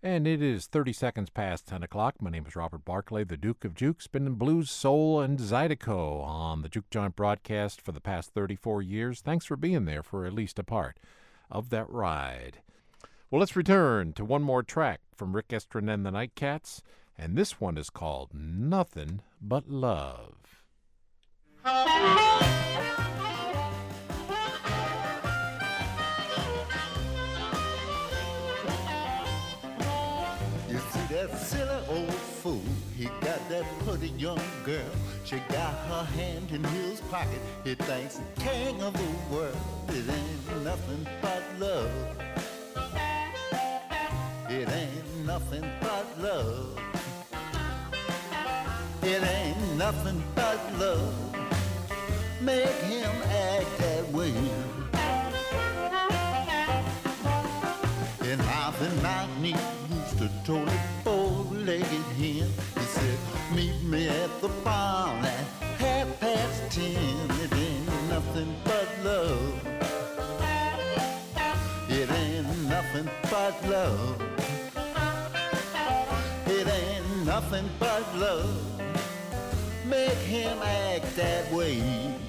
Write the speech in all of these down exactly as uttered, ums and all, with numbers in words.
And it is thirty seconds past ten o'clock. My name is Robert Barclay, the Duke of Juke, spinning blues, soul, and Zydeco on the Juke Joint broadcast for the past thirty-four years. Thanks for being there for at least a part of that ride. Well, let's return to one more track from Rick Estrin and the Nightcats, and this one is called Nothing But Love. That silly old fool, he got that pretty young girl. She got her hand in his pocket. He thinks the king of the world. It ain't nothing but love. It ain't nothing but love. It ain't nothing but love. Make him act that way. And Marvin Mountain used to totally four-legged hen. He said, meet me at the barn at half past ten. It ain't nothing but love. It ain't nothing but love. It ain't nothing but love. Make him act that way.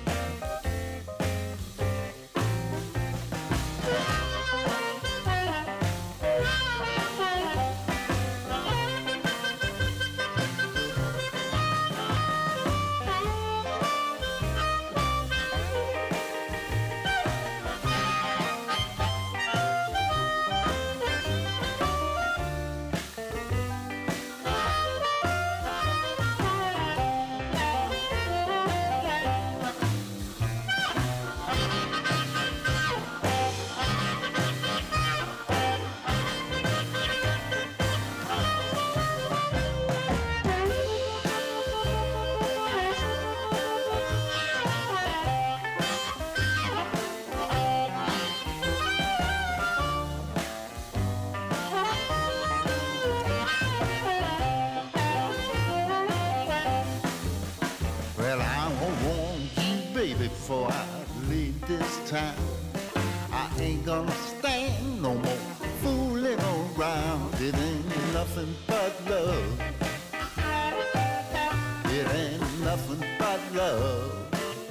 Before I leave this town, I ain't gonna stand no more fooling around. It ain't nothing but love. It ain't nothing but love.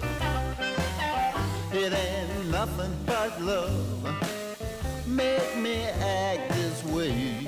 It ain't nothing but love. Make me act this way.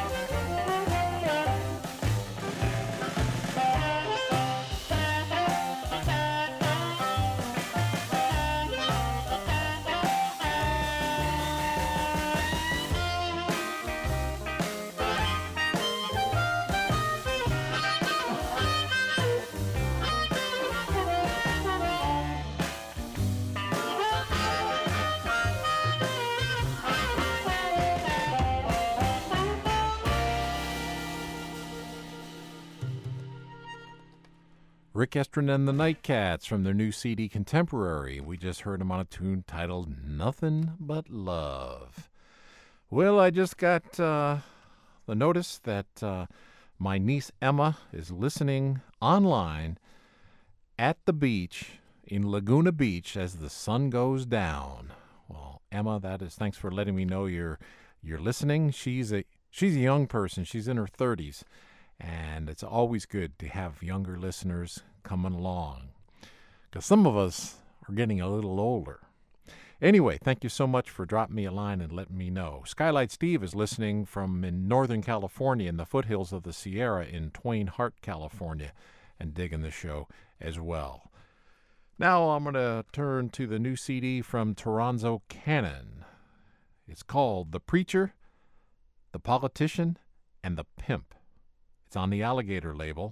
Rick Estrin and the Nightcats from their new C D Contemporary. We just heard them on a tune titled Nothing But Love. Well, I just got uh, the notice that uh, my niece Emma is listening online at the beach in Laguna Beach as the sun goes down. Well, Emma, that is, thanks for letting me know you're you're listening. She's a she's a young person. She's in her thirties. And it's always good to have younger listeners coming along, because some of us are getting a little older. Anyway, thank you so much for dropping me a line and letting me know. Skylight Steve is listening from in Northern California in the foothills of the Sierra in Twain Harte, California, and digging the show as well. Now I'm going to turn to the new C D from Toronzo Cannon. It's called The Preacher, The Politician, and The Pimp. It's on the Alligator label.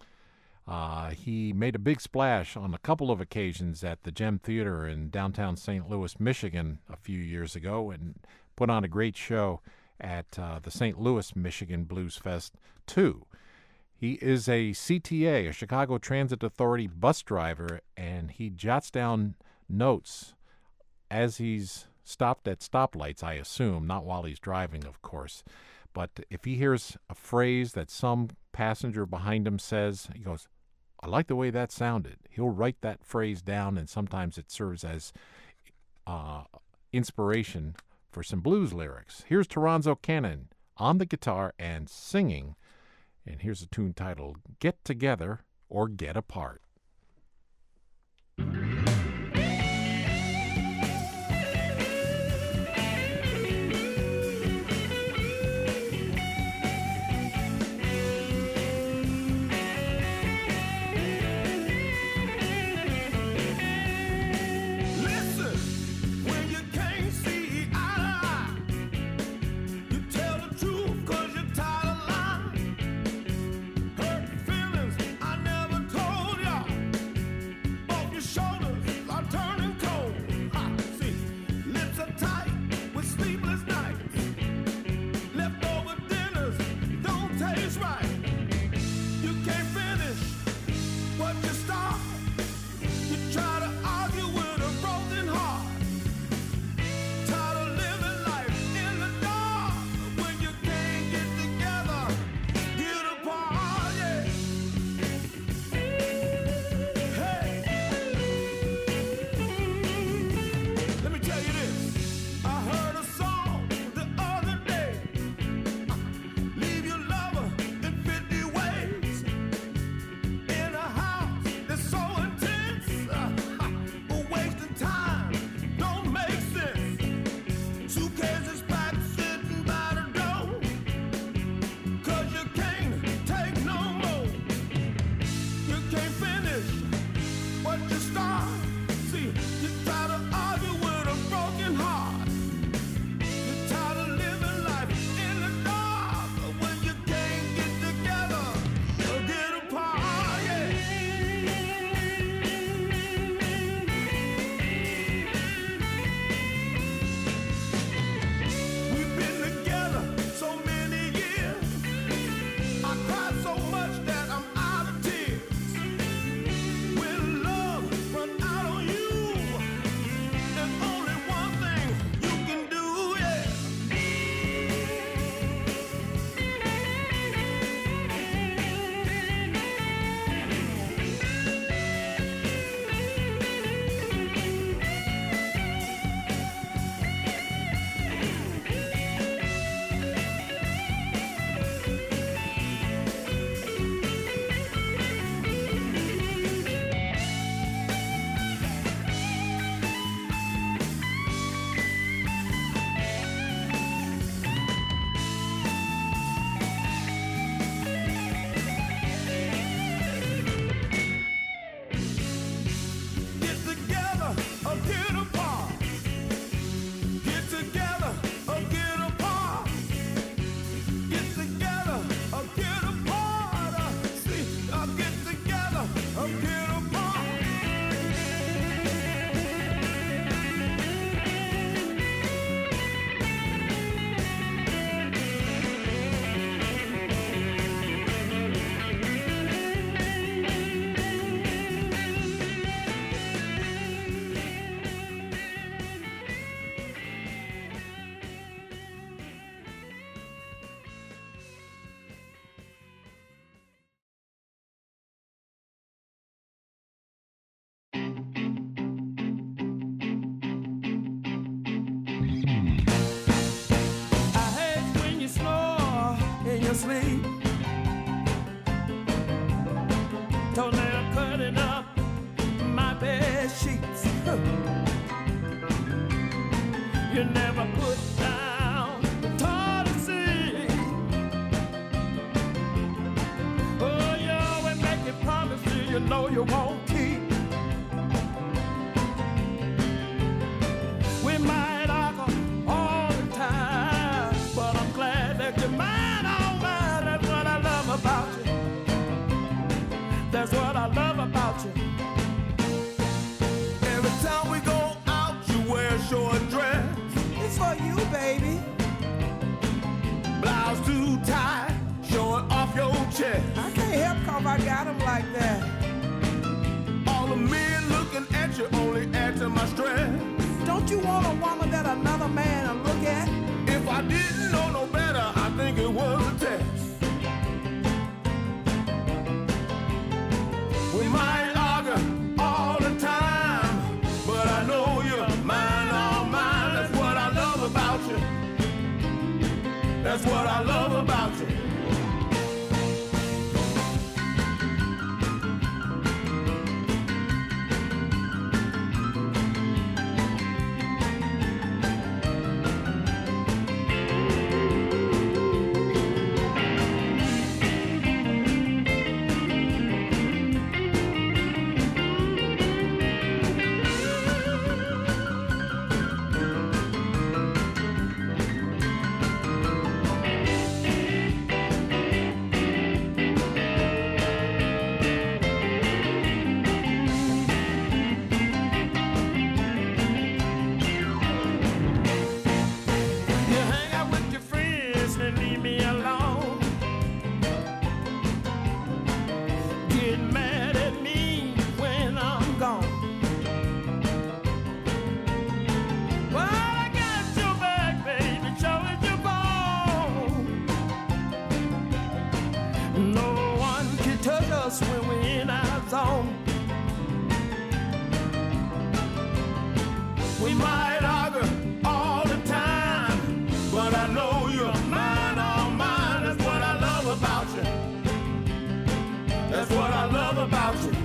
Uh, he made a big splash on a couple of occasions at the Gem Theater in downtown Saint Louis, Michigan a few years ago, and put on a great show at uh, the Saint Louis, Michigan Blues Fest, too. He is a C T A, a Chicago Transit Authority bus driver, and he jots down notes as he's stopped at stoplights, I assume, not while he's driving, of course. But if he hears a phrase that some passenger behind him says, he goes, I like the way that sounded. He'll write that phrase down, and sometimes it serves as uh, inspiration for some blues lyrics. Here's Toronzo Cannon on the guitar and singing. And here's a tune titled Get Together or Get Apart. Sleep. Toenail cutting up my bed sheets. You never put down the toilet seat. Oh, you always make a promise that you know you won't keep. We might argue all the time, but I'm glad that you're mine. About you. That's what I love about you. Every time we go out, you wear a short dress. It's for you, baby. Blouse too tight, showing off your chest. I can't help cause I got them like that. All the men looking at you only add to my stress. Don't you want a woman that another man will look at? If I didn't know no better, I think it was a test. We might argue all the time, but I know you're mine, all mine. That's what I love about you. That's what I love. No one can touch us when we're in our zone. We might argue all the time, but I know you're mine, all mine. That's what I love about you. That's what I love about you.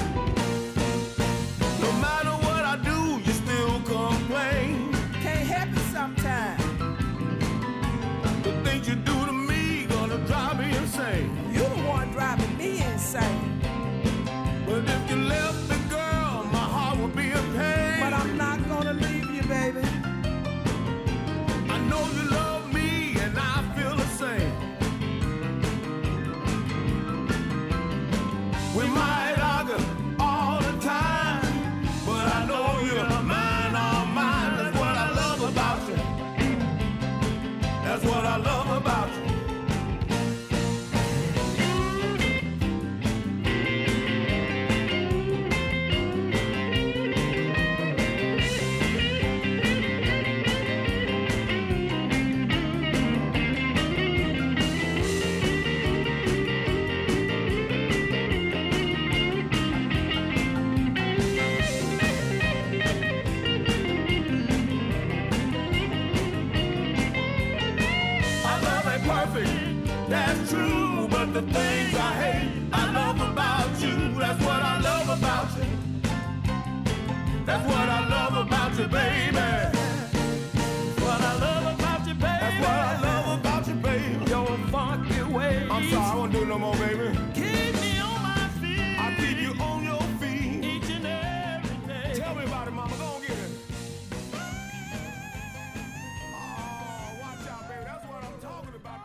No matter what I do, you still complain. Can't help it sometimes. The things you do to me gonna drive me insane. You're the one driving me insane. But if you left me, girl, my heart would be in pain. But I'm not gonna leave you, baby. I know you love me and I feel the same. We might argue all the time, but I know you're mine, all mine. That's what I love about you. That's what I love about you. That's true, but the things I hate, I love about you. That's what I love about you. That's what I love about you, baby. That's what I love about you, baby. That's what I love about you, baby. Your funky ways. I'm sorry, I won't do no more, baby. Keep me on my feet. I keep you on your feet. Each and every day. Tell me about it, mama. Go on, get it. Oh, watch out, baby. That's what I'm talking about.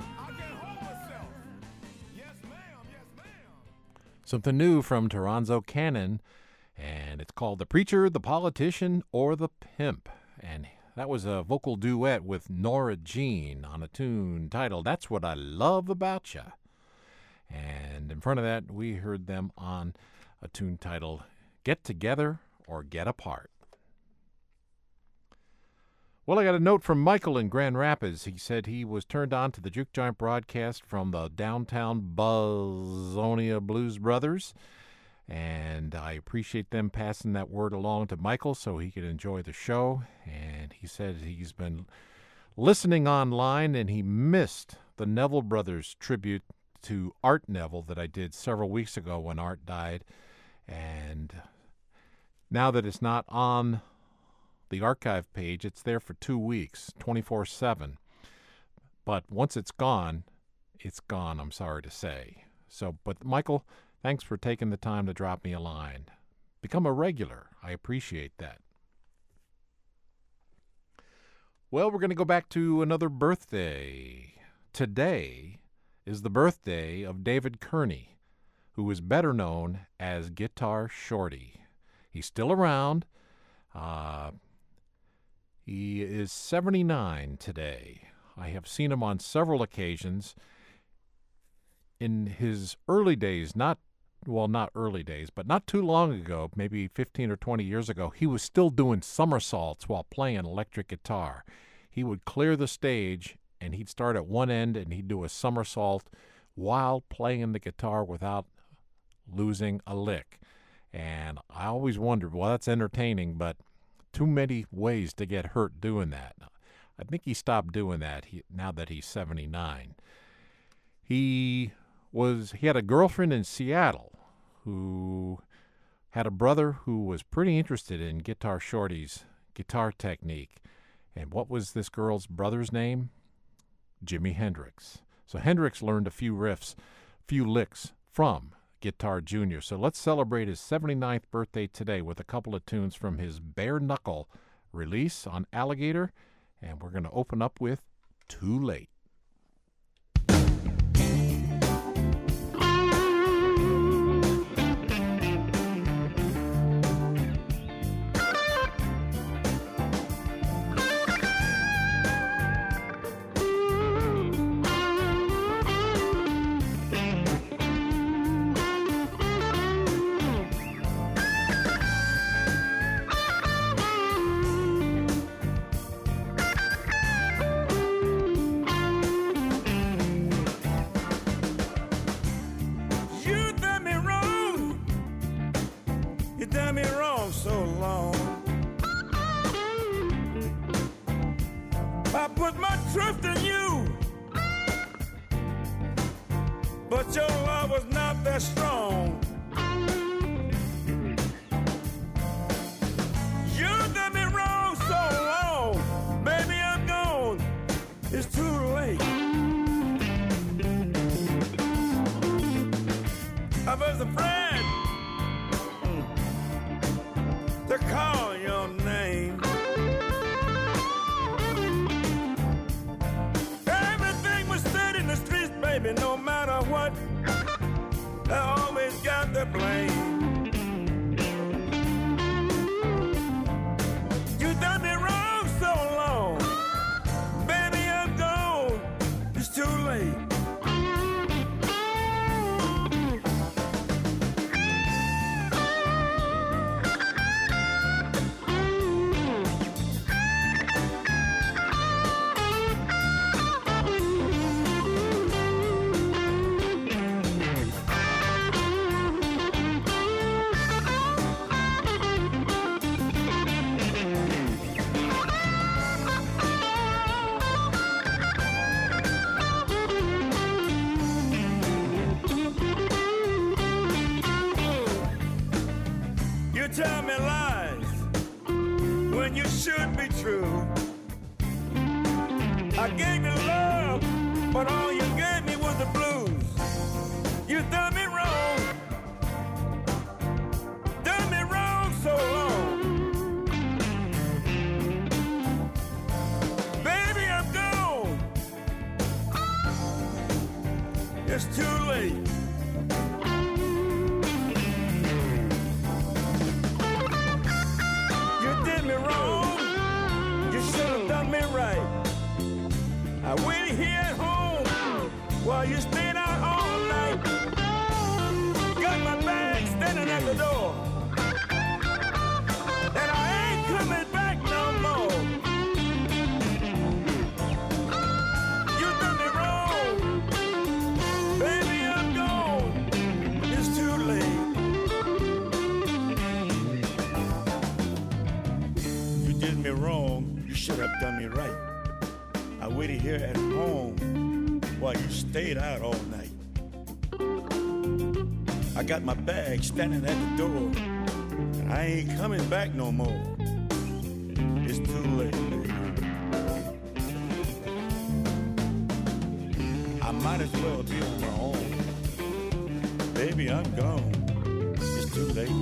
Something new from Toronzo Cannon, and it's called The Preacher, the Politician, or the Pimp. And that was a vocal duet with Nora Jean on a tune titled That's What I Love About Ya. And in front of that, we heard them on a tune titled Get Together or Get Apart. Well, I got a note from Michael in Grand Rapids. He said he was turned on to the Juke Joint broadcast from the downtown Buzzonia Blues Brothers, and I appreciate them passing that word along to Michael so he could enjoy the show. And he said he's been listening online, and he missed the Neville Brothers tribute to Art Neville that I did several weeks ago when Art died. And now that it's not on the archive page, it's there for two weeks, twenty-four seven. But once it's gone, it's gone, I'm sorry to say. So, but Michael, thanks for taking the time to drop me a line. Become a regular. I appreciate that. Well, we're going to go back to another birthday. Today is the birthday of David Kearney, who is better known as Guitar Shorty. He's still around. Uh... He is seventy-nine today. I have seen him on several occasions. In his early days, not, well, not early days, but not too long ago, maybe fifteen or twenty years ago, he was still doing somersaults while playing electric guitar. He would clear the stage, and he'd start at one end, and he'd do a somersault while playing the guitar without losing a lick. And I always wondered, well, that's entertaining, but too many ways to get hurt doing that. I think he stopped doing that he, now that he's seventy-nine. He was he had a girlfriend in Seattle who had a brother who was pretty interested in Guitar Shorty's guitar technique. And what was this girl's brother's name? Jimi Hendrix. So Hendrix learned a few riffs, few licks from Guitar Junior. So let's celebrate his seventy-ninth birthday today with a couple of tunes from his Bare Knuckle release on Alligator, and we're going to open up with Too Late. trust in you, but your love was not that strong. You done me wrong so long, baby, I'm gone. It's too late. I was afraid mm, to call your name. Everything was said in the streets, baby, no matter what, I always got the blame. You done me wrong so long, baby, I'm gone, it's too late. Tell me lies when you should be true. I gave you love, but all you gave me was the blues. You done me wrong, done me wrong so long. Baby, I'm gone. It's too late. I waited here at home while you stayed out all night. Got my bag standing at the door, and I ain't coming back no more. You done me wrong, baby, I'm gone. It's too late. You did me wrong, you should have done me right. I waited here at home while you stayed out all night. I got my bag standing at the door, and I ain't coming back no more. It's too late, baby. I might as well be on my own. Baby, I'm gone. It's too late.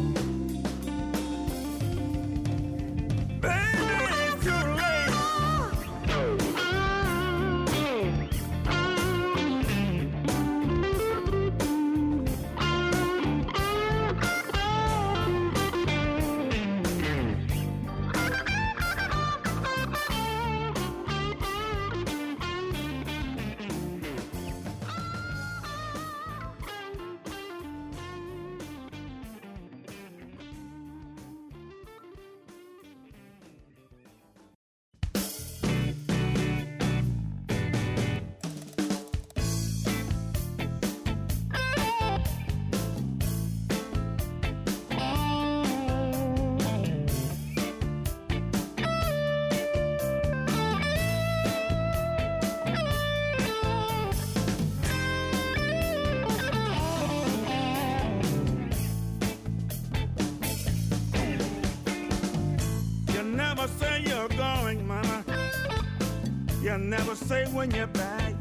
You never say when you're back.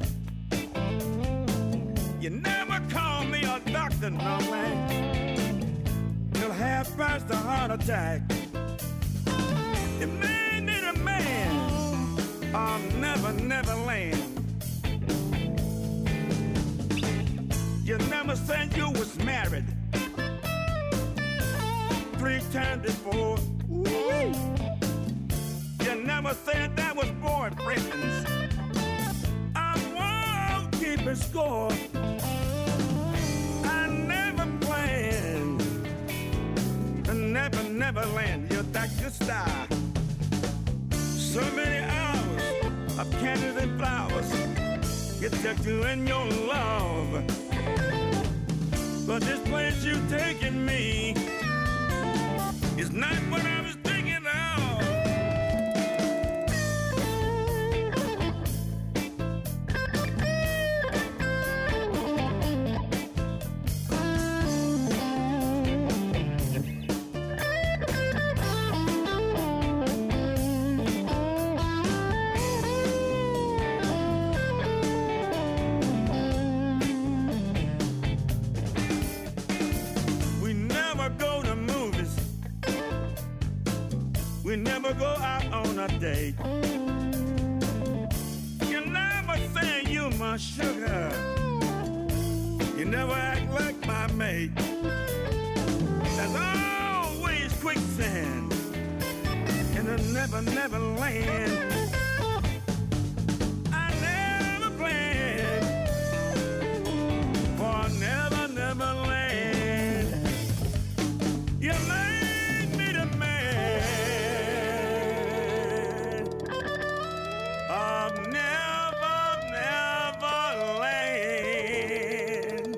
You never call me a doctor, no man. You'll have past a heart attack. You may need a man, or never, never land. You never said you was married three times before. Ooh. You never said that was boyfriends. I won't keep a score. I never planned to never, never land. You're that good star. So many hours of candles and flowers. You took you in your love. But this place you've taken me is not what I was thinking of. never go out on a date. You never say you my sugar. You never act like my mate. There's always quicksand in a never, never land. I never planned for a never, never land. You made me the man of never, never land.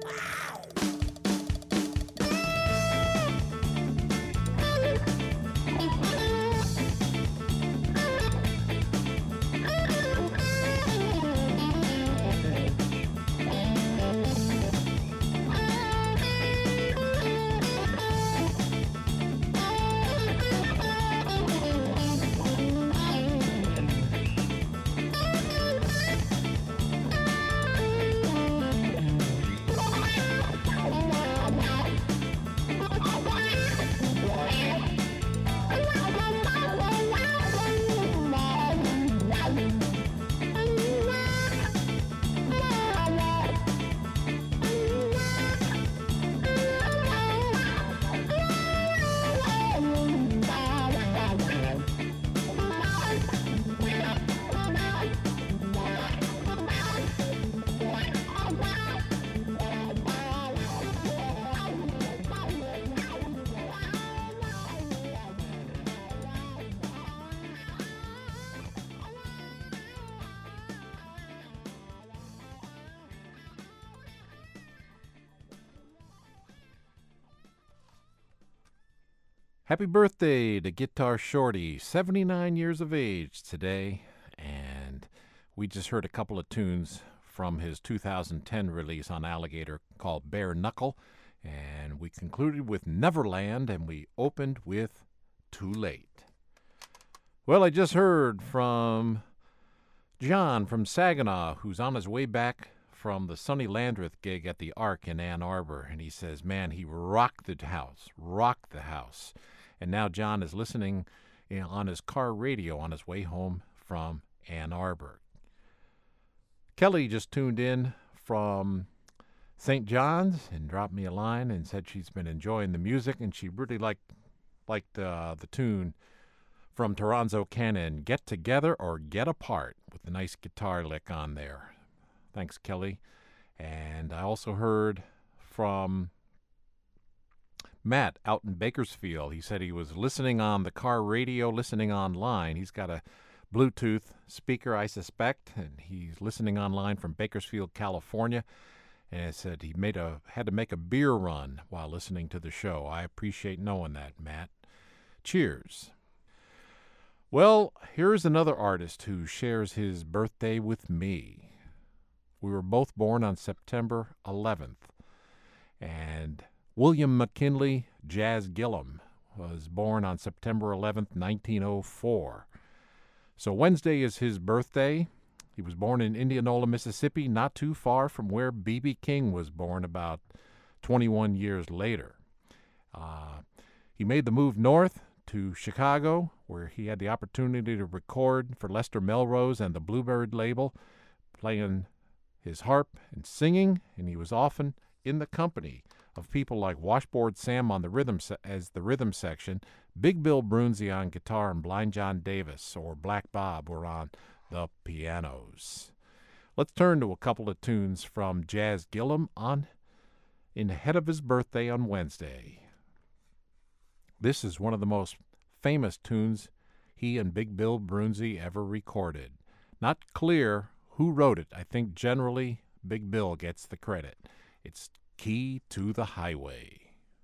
Happy birthday to Guitar Shorty, seventy-nine years of age today, and we just heard a couple of tunes from his two thousand ten release on Alligator called Bare Knuckle, and we concluded with Neverland, and we opened with Too Late. Well, I just heard from John from Saginaw, who's on his way back from the Sonny Landreth gig at the Ark in Ann Arbor, and he says, man, he rocked the house, rocked the house. And now John is listening you know, on his car radio on his way home from Ann Arbor. Kelly just tuned in from Saint John's and dropped me a line and said she's been enjoying the music, and she really liked, liked uh, the tune from Toronzo Cannon, Get Together or Get Apart, with a nice guitar lick on there. Thanks, Kelly. And I also heard from Matt out in Bakersfield. He said he was listening on the car radio, listening online. He's got a Bluetooth speaker, I suspect, and he's listening online from Bakersfield, California. And he said he made a had to make a beer run while listening to the show. I appreciate knowing that, Matt. Cheers. Well, here's another artist who shares his birthday with me. We were both born on September eleventh, and William McKinley Jazz Gillum was born on September eleventh, nineteen oh four. So Wednesday is his birthday. He was born in Indianola, Mississippi, not too far from where B B King was born about twenty-one years later. Uh, he made the move north to Chicago, where he had the opportunity to record for Lester Melrose and the Bluebird label, playing his harp and singing, and he was often in the company of people like Washboard Sam on the rhythm se- as the rhythm section, Big Bill Brunzi on guitar, and Blind John Davis or Black Bob were on the pianos. Let's turn to a couple of tunes from Jazz Gillum on in ahead of his birthday on Wednesday. This is one of the most famous tunes he and Big Bill Brunzi ever recorded. Not clear who wrote it. I think generally Big Bill gets the credit. It's Key to the Highway.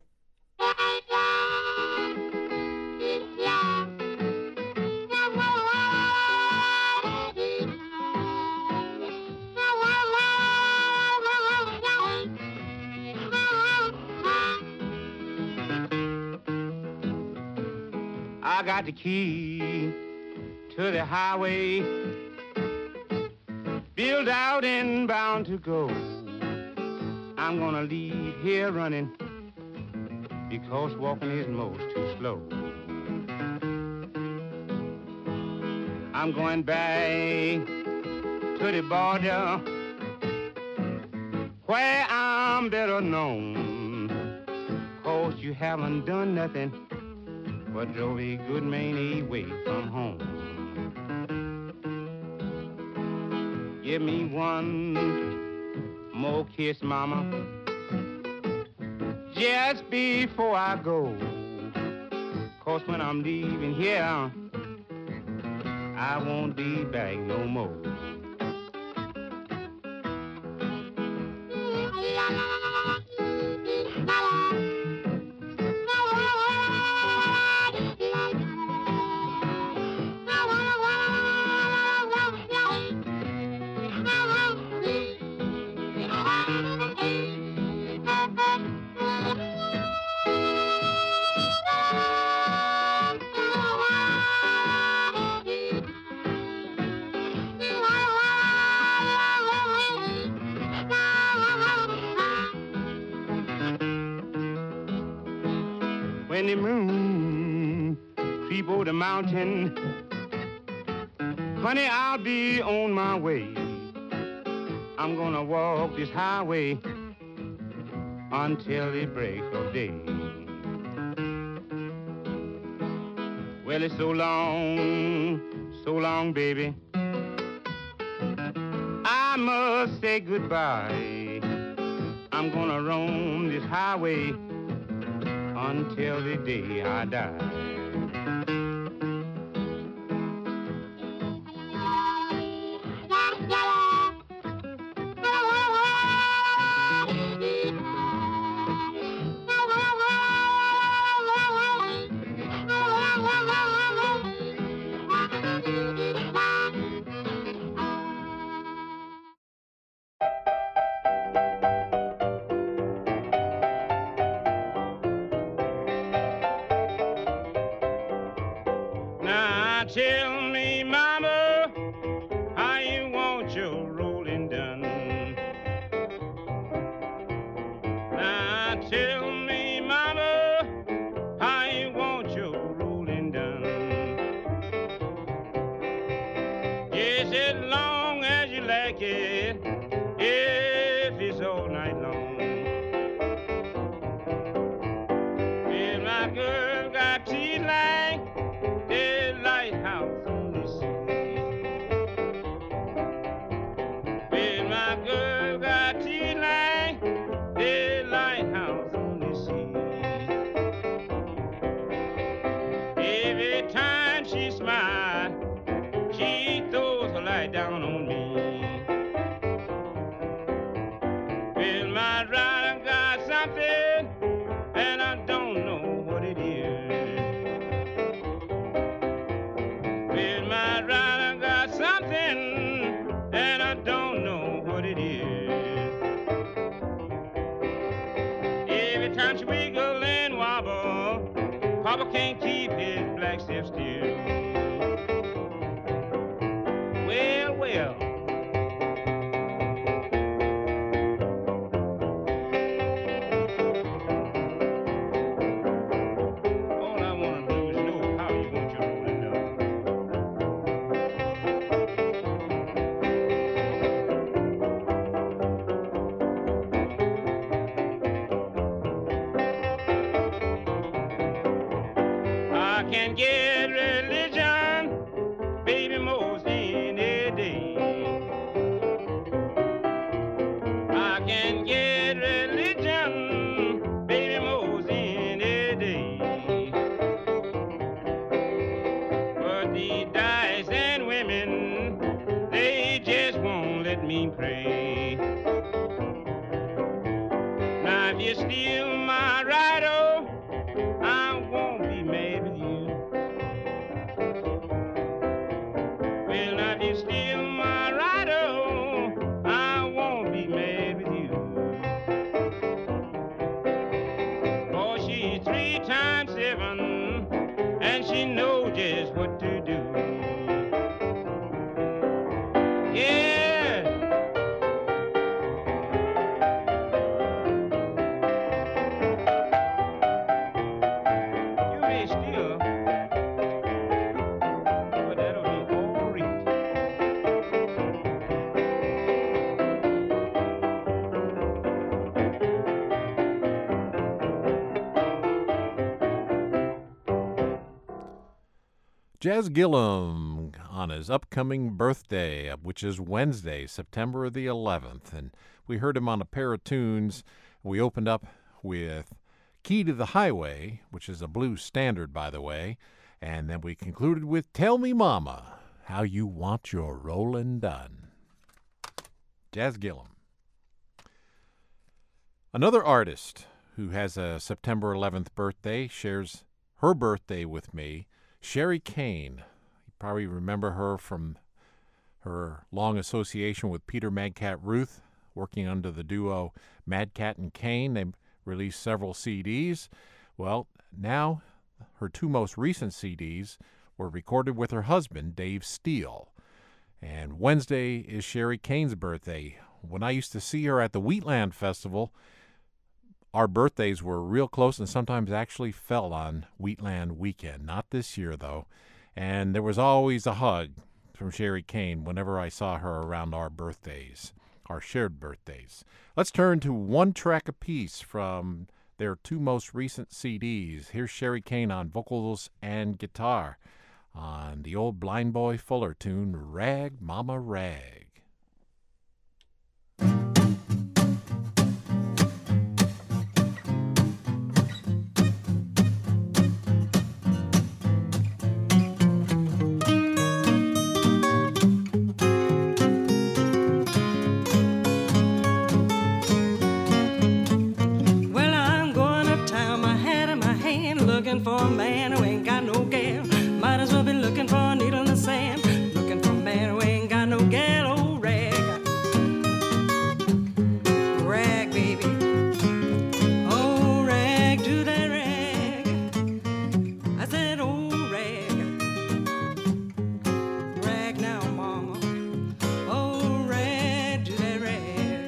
I got the key to the highway, built out and bound to go. I'm gonna leave here running because walking is most too slow. I'm going back to the border where I'm better known. 'Cause you haven't done nothing but drove a good man away from home. Give me one more kiss, mama, just before I go. 'Cause when I'm leaving here, I won't be back no more. When the moon creep over the mountain, honey, I'll be on my way. I'm gonna walk this highway until the break of day. Well, it's so long, so long, baby. I must say goodbye. I'm gonna roam this highway until the day I die. Now tell me, mama, how you want your rolling done. Now tell me, mama, how you want your rolling done. Just as long as you like it, if it's all night long. Well, my girl got teeth like the lighthouse on the sea. Well, my girl got teeth like the lighthouse on the sea. Every time she smiles, she throws a light down on me. Well, my rider got something, and I don't know what it is. Well, my rider got something, and I don't know what it is. Every time she wiggle and wobble, Papa can't keep his black step still. Well, well. All I want to do is know how you want your rolling done. I can get religion, baby, most any day. I can get religion, baby, most any day. But the dice and women, they just won't let me pray. Now if you steal my rider, I won't be mad with you. Well, now if you steal my rider, I won't be mad with you. 'Cause she's three times seven, and she knows just what to do. Yeah. Jazz Gillum on his upcoming birthday, which is Wednesday, September the eleventh. And we heard him on a pair of tunes. We opened up with Key to the Highway, which is a blues standard, by the way. And then we concluded with Tell Me Mama, How You Want Your Rollin' Done. Jazz Gillum. Another artist who has a September eleventh birthday shares her birthday with me, Sherry Kane. You probably remember her from her long association with Peter Madcat Ruth, working under the duo Madcat and Kane. They released several C Ds. Well, now her two most recent C Ds were recorded with her husband, Dave Steele. And Wednesday is Sherry Kane's birthday. When I used to see her at the Wheatland Festival, our birthdays were real close and sometimes actually fell on Wheatland weekend. Not this year, though. And there was always a hug from Sherry Kane whenever I saw her around our birthdays, our shared birthdays. Let's turn to one track apiece from their two most recent C Ds. Here's Sherry Kane on vocals and guitar on the old Blind Boy Fuller tune, Rag Mama Rag. For a man who ain't got no gal, might as well be looking for a needle in the sand. Looking for a man who ain't got no gal, oh rag, rag baby, oh rag, do that rag. I said oh rag, rag now mama, oh rag, do that rag.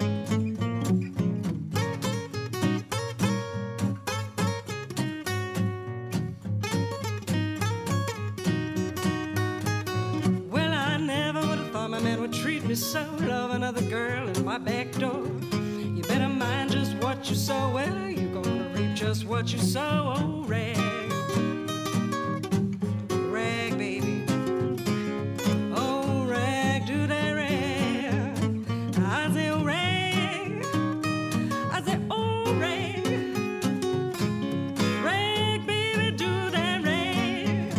So love another girl in my back door. You better mind just what you sow. Well, you gonna reap just what you sow. Oh, rag, rag, baby. Oh, rag, do that rag. I say, oh, rag. I say, oh, rag. Rag, baby, do that rag.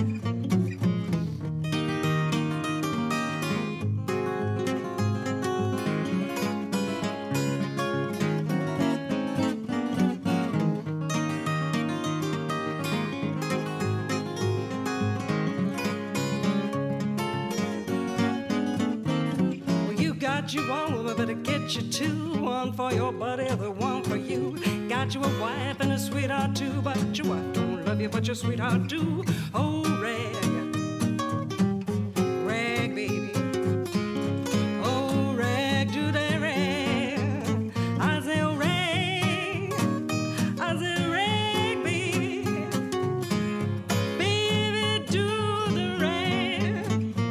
Got you one woman, better get you two. One for your buddy, the one for you. Got you a wife and a sweetheart too, but your wife don't love you, but your sweetheart do. Oh, rag, rag, baby. Oh, rag, do that rag. I say, oh, rag. I say, rag, baby. Baby, do the rag.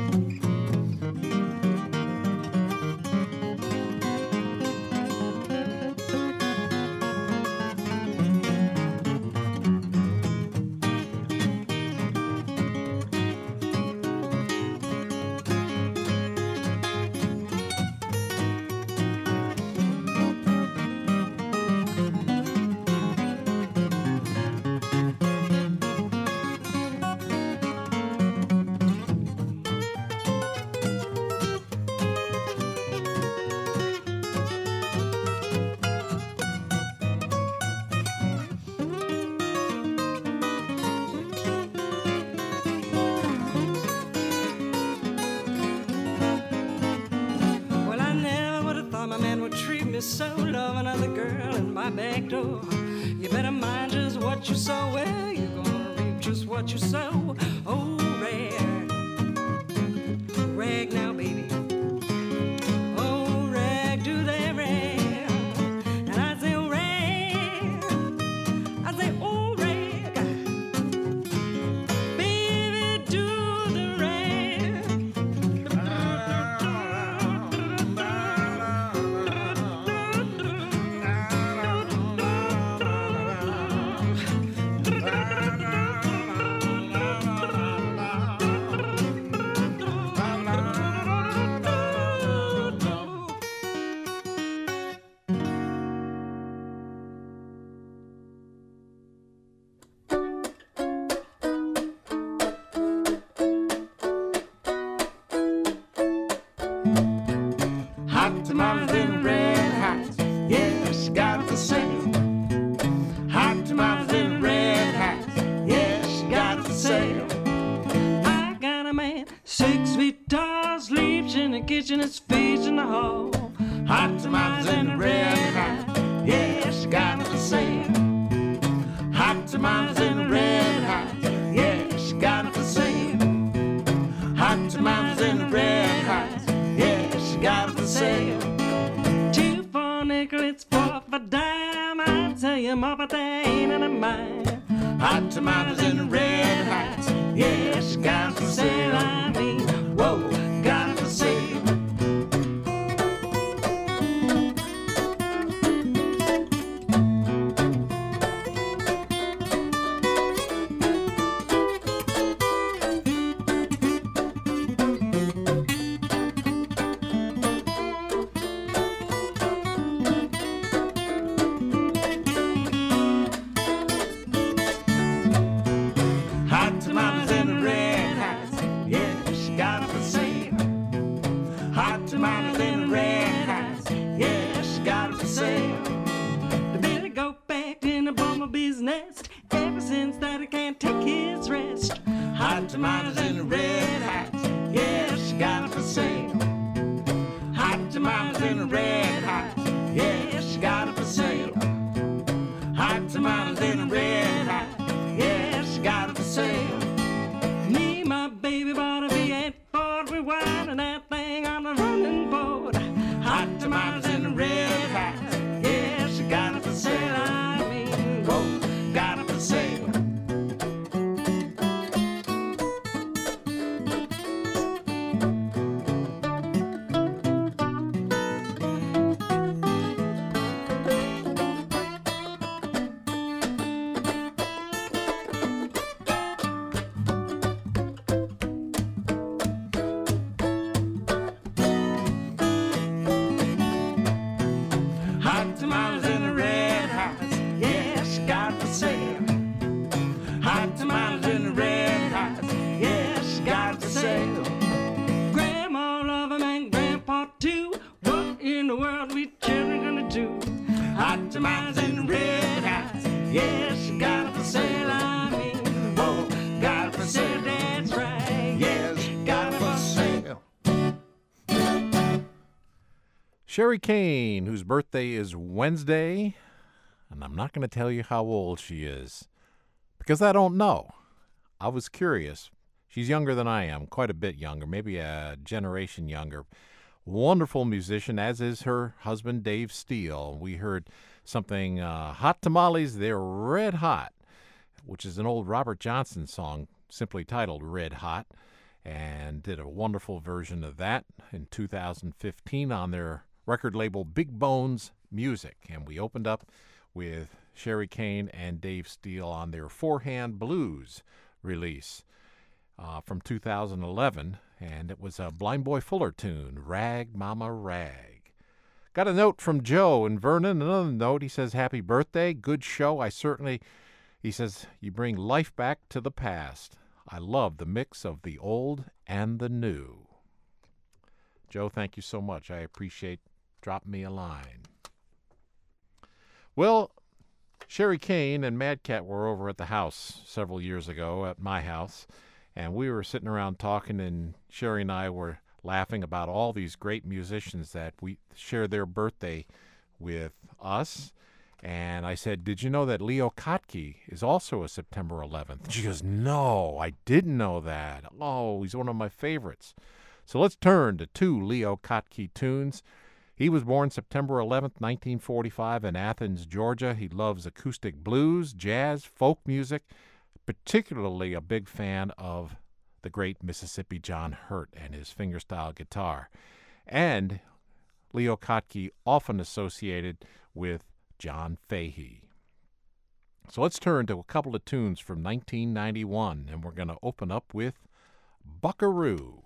So love another girl in my back door. You better mind just what you sow. Well, you're gonna reap just what you sow. Oh, rag, rag now, baby. Oh, rag, do that rag. And I say, oh, rag. I say, oh, rag. Baby, do the rag. tamales and red hots, yeah, she got it for sale. Hot tamales and red hots, yeah, she got it for sale. I got a man, six feet tall, sleeps in the kitchen, his feet in the hall. Hot tamales and red hots, yeah, she got it for sale. Hot tamales and red hots, yeah, she got it for sale. Hot tamales and red hots, yeah, she got it for sale. Two for a nickel, it's four for a dime. I tell you more, but they ain't in a mine. Hot tamales and red hots, yeah, she got it for sale. I mean, whoa, got it for sale. Tamales and red hots, yeah, she got it for sale. Hot tamales and red hots, yeah, she got it for sale. Hot tamales and red hots, yeah, she got it for sale. Me, my baby, bought a V eight Ford, we winding that thing on the running board. Hot tamales and red hots, yeah, she got it for sale. I mean, whoa, got it for sale. Sherry Kane, whose birthday is Wednesday, and I'm not going to tell you how old she is, because I don't know. I was curious. She's younger than I am, quite a bit younger, maybe a generation younger. Wonderful musician, as is her husband, Dave Steele. We heard something, uh, Hot Tamales, They're Red Hot, which is an old Robert Johnson song simply titled Red Hot, and did a wonderful version of that in two thousand fifteen on their record label Big Bones Music. And we opened up with Sherry Kane and Dave Steele on their Four-Hand Blues release uh, from two thousand eleven, and it was a Blind Boy Fuller tune, Rag Mama Rag. Got a note from Joe in Vernon, another note. He says, happy birthday, good show. I certainly, he says, you bring life back to the past. I love the mix of the old and the new. Joe, thank you so much. I appreciate dropping me a line. Well, Sherry Kane and Mad Cat were over at the house several years ago at my house, and we were sitting around talking, and Sherry and I were laughing about all these great musicians that we share their birthday with us. And I said, did you know that Leo Kottke is also a September eleventh? She goes, no, I didn't know that. Oh, he's one of my favorites. So let's turn to two Leo Kottke tunes. He was born September eleventh, nineteen forty-five in Athens, Georgia. He loves acoustic blues, jazz, folk music, particularly a big fan of the great Mississippi John Hurt and his fingerstyle guitar. And Leo Kottke often associated with John Fahey. So let's turn to a couple of tunes from nineteen ninety-one, and we're going to open up with Buckaroo.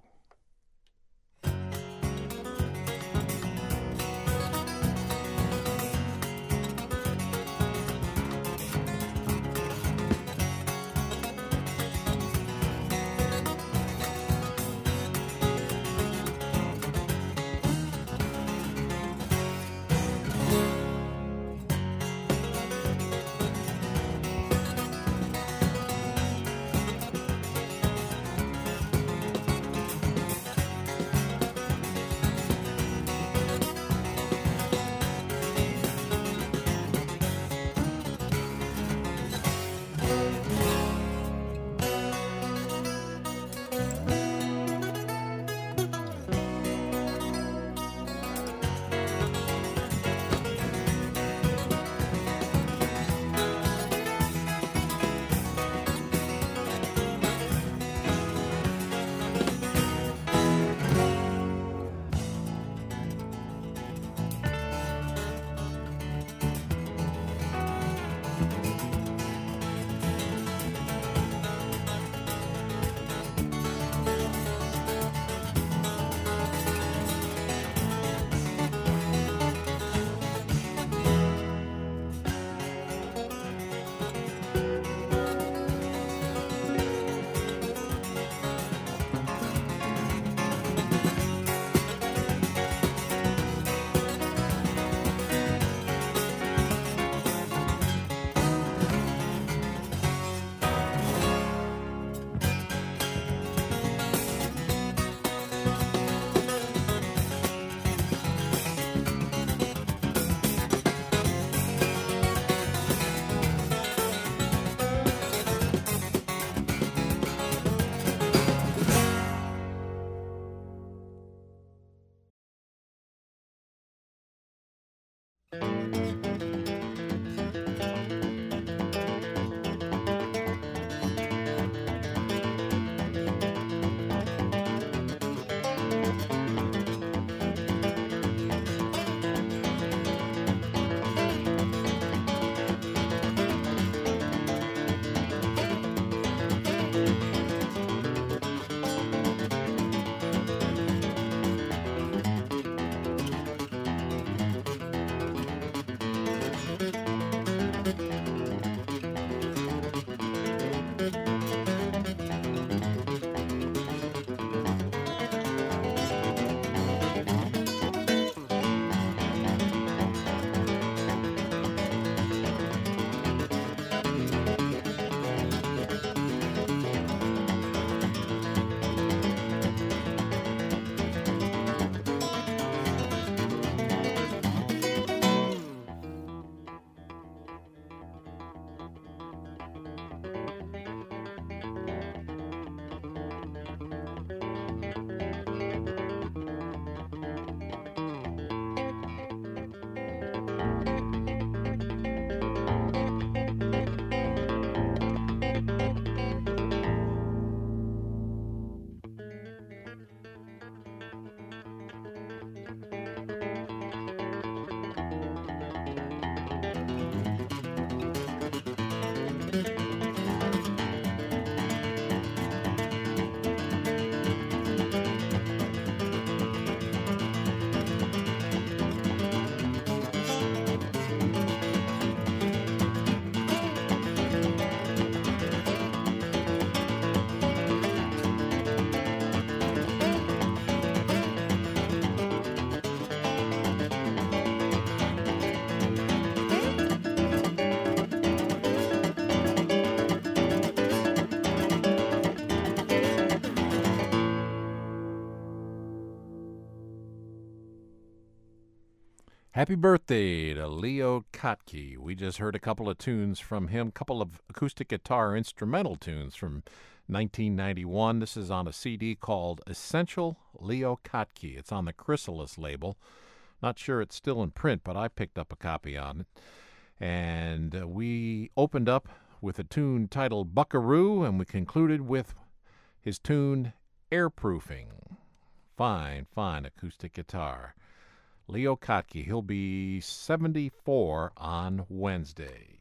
Happy birthday to Leo Kottke. We just heard a couple of tunes from him, a couple of acoustic guitar instrumental tunes from nineteen ninety-one. This is on a C D called Essential Leo Kottke. It's on the Chrysalis label. Not sure it's still in print, but I picked up a copy on it. And uh, we opened up with a tune titled Buckaroo, and we concluded with his tune Airproofing. Fine, fine acoustic guitar. Leo Kottke, he'll be seventy-four on Wednesday.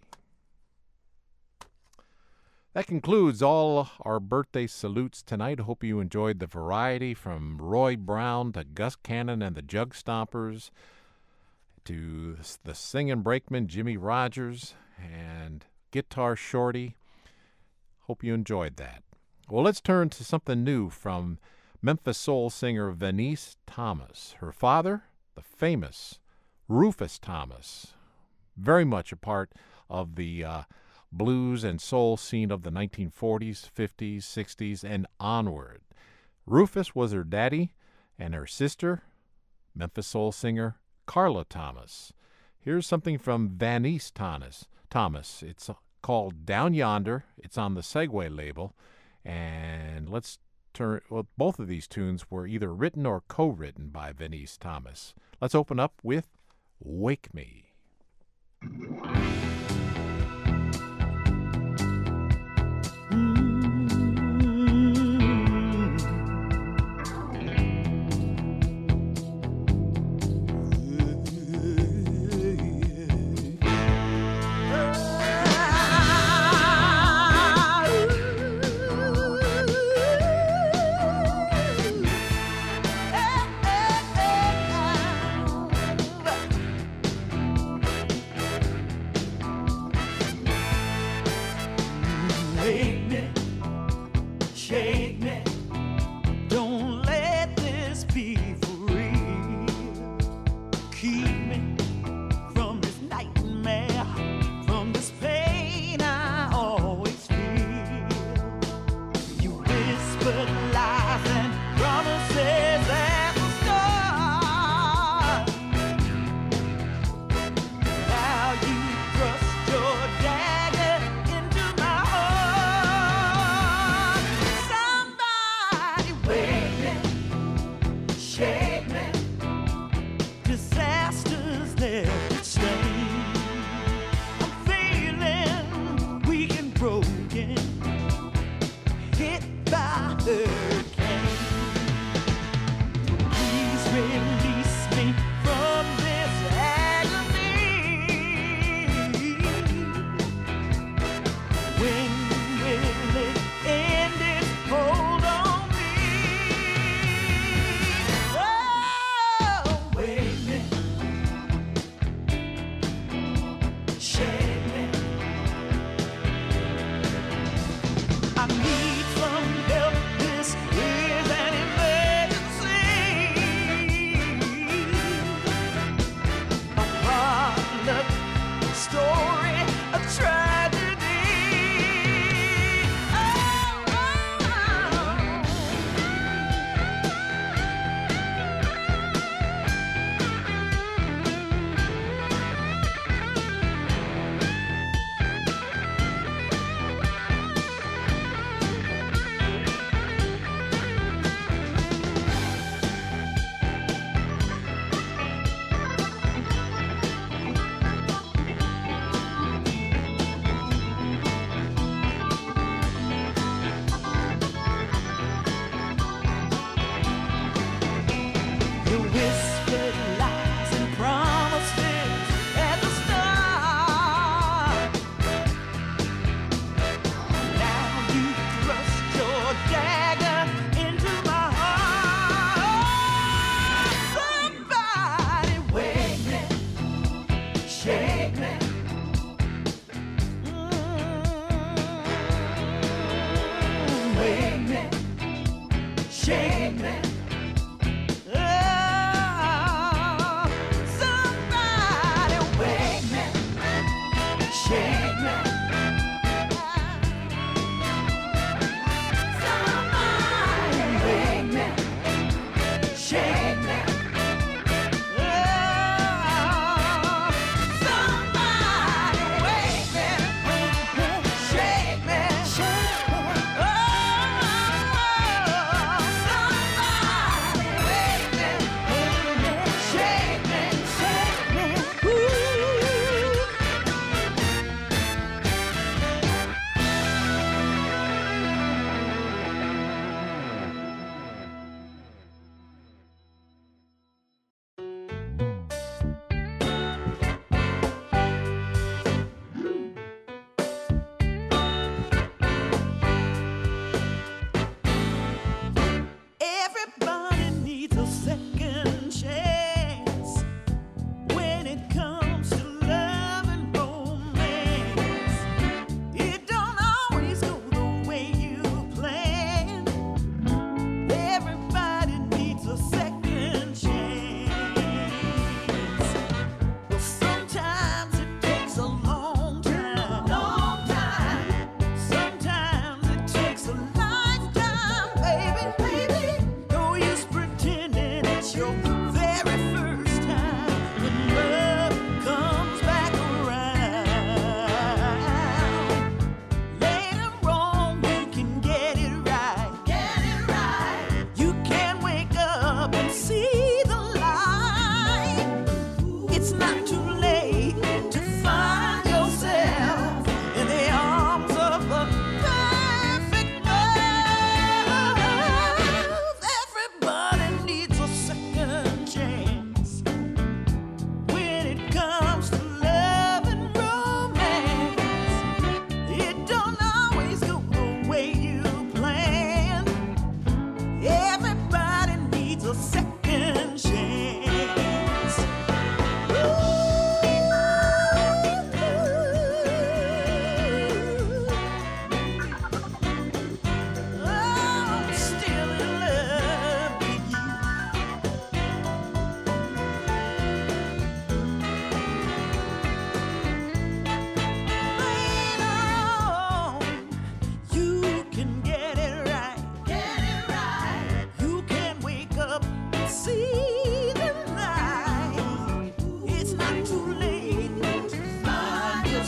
That concludes all our birthday salutes tonight. I hope you enjoyed the variety from Roy Brown to Gus Cannon and the Jug Stompers to the Singin' Brakeman, Jimmy Rogers, and Guitar Shorty. Hope you enjoyed that. Well, let's turn to something new from Memphis soul singer Venice Thomas. Her father, the famous Rufus Thomas, very much a part of the uh, blues and soul scene of the nineteen forties, fifties, sixties, and onward. Rufus was her daddy, and her sister, Memphis soul singer Carla Thomas. Here's something from Vanice Thomas. Thomas. It's called Down Yonder. It's on the Segway label, and let's turn. Well, both of these tunes were either written or co-written by Venice Thomas. Let's open up with Wake Me.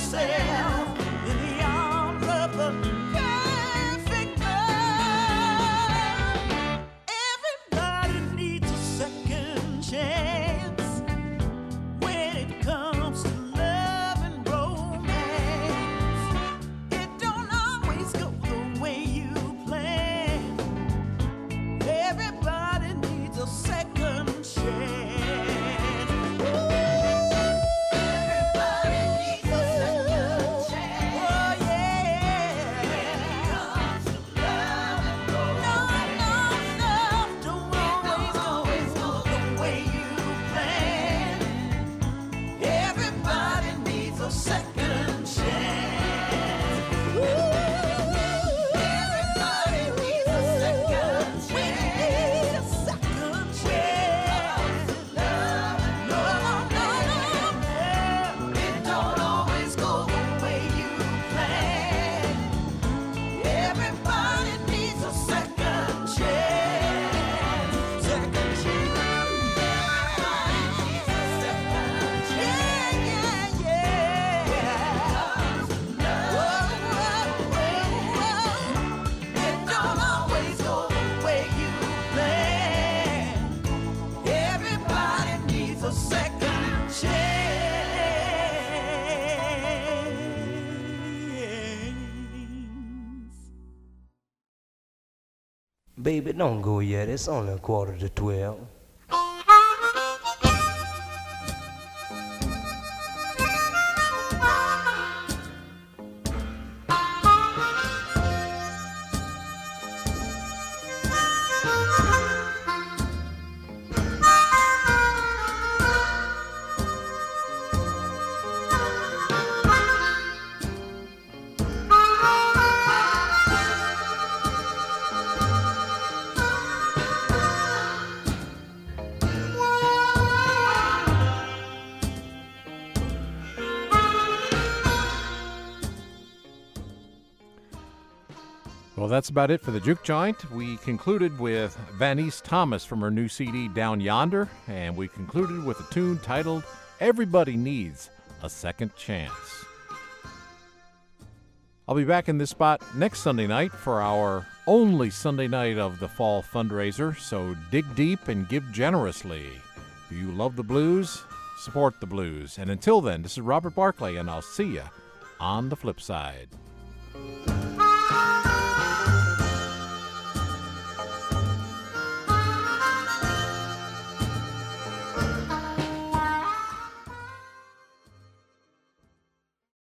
yourself in the arms of the perfect love. Everybody needs a second chance when it comes to love and romance. It don't always go the way you plan. Everybody needs a second chance. Baby, don't go yet. It's only a quarter to twelve. Well, that's about it for the Juke Joint. We concluded with Vanice Thomas from her new C D Down Yonder, and we concluded with a tune titled Everybody Needs a Second Chance. I'll be back in this spot next Sunday night for our only Sunday night of the fall fundraiser, so dig deep and give generously. Do you love the blues? Support the blues. And until then, this is Robert Barclay, and I'll see you on the flip side.